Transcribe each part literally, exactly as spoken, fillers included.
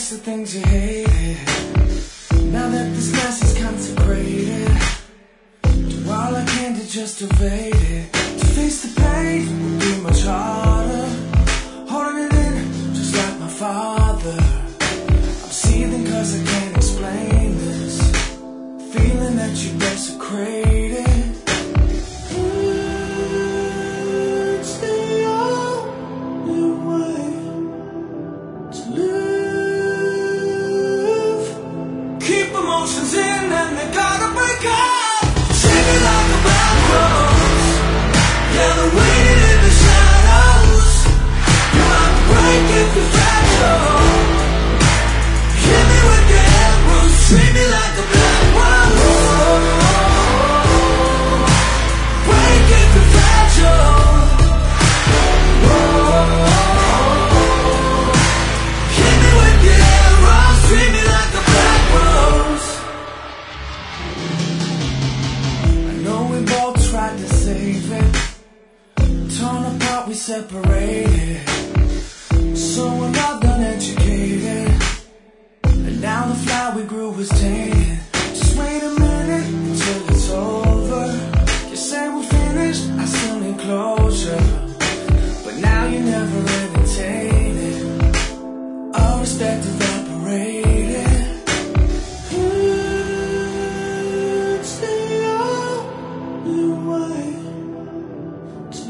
the things you hated. Now that this mess is consecrated, do all I can to just evade it. To face the pain would be much harder, holding it in just like my father. I'm seething cause I can't explain this feeling that you desecrated. It's the only way to live. Keep emotions in and they gotta break up. Treat me like a black rose. Yeah, they're waiting in the shadows. You might break if you're fragile. Hit me with your arrows. Treat me like a black rose. Break if you're fragile. Hit me with your arrows. Treat me like a black rose. I know we both tried to save it. Torn apart, we separated. So we're not uneducated. And now the flower we grew was tainted. Just wait a minute until it's over. You say we're finished, I still need closure. But now you never entertain it. All respect evaporated. It's the only way to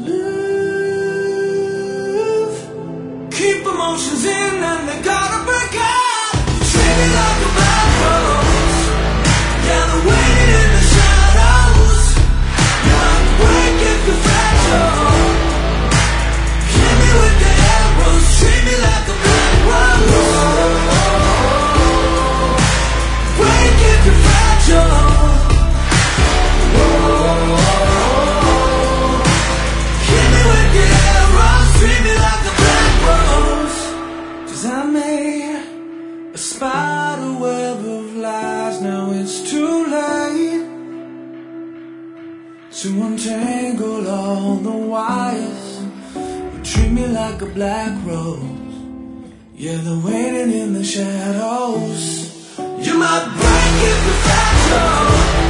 live. Keep emotions in and they gotta break up. Treat me like a black rose. Yeah, they're waiting in the shadows. You might break if you're fragile. Hit me with the arrows. Treat me like a black rose. Break if you're fragile. Hit me with the arrows. Treat me like a black rose. 'Cause I made a spider web of lies. Now it's too late to untangle all the wires. But treat me like a black rose. Yeah, they're waiting in the shadows. You might break if you're fragile.